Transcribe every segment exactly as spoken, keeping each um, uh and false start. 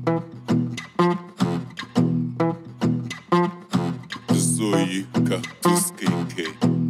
Zoe Cactus кей кей.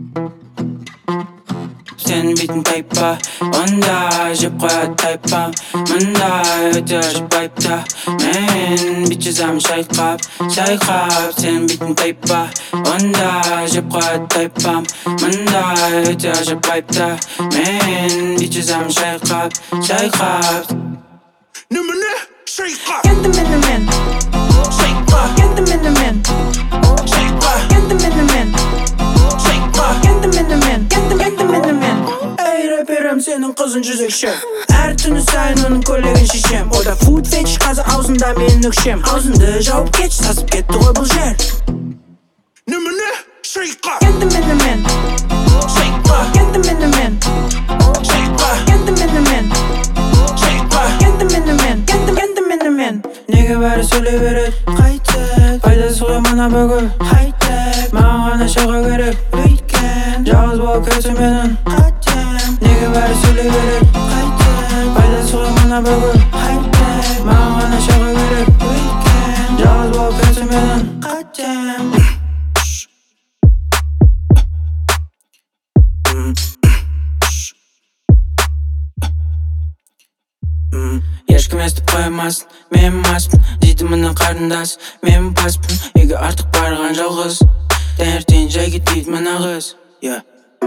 Сен бейтін тайпа, онда жеп қояды тайпам. Мында өте ажып байыпта, мен бит жазамын шайқап, шайқап. Сен бейтін тайпа, онда жеп қояды тайпам. Мында өте ажып байыпта, мен бит жазамын шайқап, шайқап. Немене? Шайқа! Енді мені мен Шайқа! Енді мені мен Шайқа! Енді мені мен Шайқа! Енді мені мен Енді енді мені мен Эй, рэперім, сенің қызын жүзекші. Әр түні сайын оның көйлегін шешем. Ода фуд фетиш, қазы аузында мен өкшем. Аузынды жауып кетші, сасып кетті ғой бұл жер. Немене? Шайқа! Енді мені мен Шайқа! Енді мені мен Шайқа! Енді мені мен Шайқа! Енді мені мен Енді енді мені мен Неге бәрі сөйлей береді? Қайтет, пайдасы ғой мына бүгін. Қайтет, маған ғана шайқа керек. Өйткен, жалғыз болып кетсе менің қатем. Неге бәрі сөйлей береді? Қайтет, пайдасы ғой мына бүгін. Қайтет, маған ғана шайқа керек. Өйткен, жалғыз болып кетсе менің қатем. Ешкім естіп қоймасын, мен маспын. Дейді мына қарындас, мен паспын. Үйге артық барған жалғыз, таңертең жай кетпейді мына қыз. Yeah.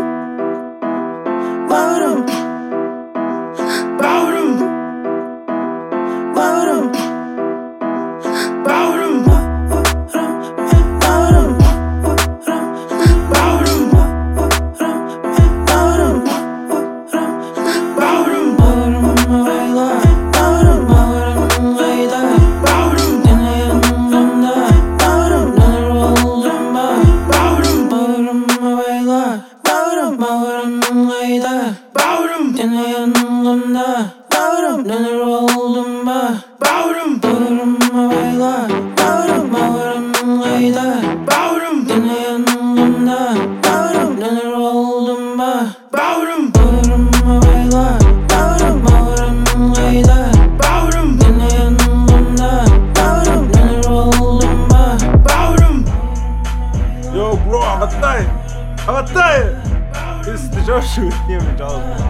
Бауырым, бауырым, бауырым, бауырым, бауырым, бауырым, бауырым, бауырым, бауырым, ойла. Бауырым, бауырым, қайда? Бауырым, сені yanımda. Бауырым, нұр болдым ба? Бауырым, бауырым, ойла. Бауырым, бауырым, қайда? Бауырым, сені yanımda. Бауырым, нұр болдым ба? Бауырым, бауырым, ойла. Бауырым, бауырым, қайда? Бауырым, сені yanımda. Бауырым, нұр болдым ба? Бауырым, бауырым, ойла. Бауырым, бауырым, қайда? Бауырым, сені yanımda. Бауырым, нұр болдым ба? Бауырым. Йоу, бро, Ағатай! Ағатай! Сізді жошы өтінемін жалғыз.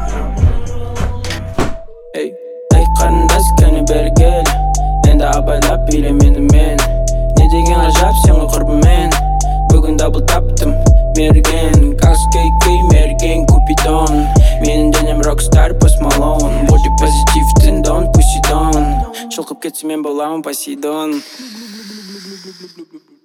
Эй, ай қарындас, кәне бері кел. Енді абайлап биле мені мен. Не деген ғажап сен ғой құрбымен. Бүгін дабыл таптым, мерген. Кактус кей кей, мерген Купидон. Менің денем рокстар, Post Malone. Боди позитивтін, don't push it on. Шылқып кетсе мен боламын Посейдон.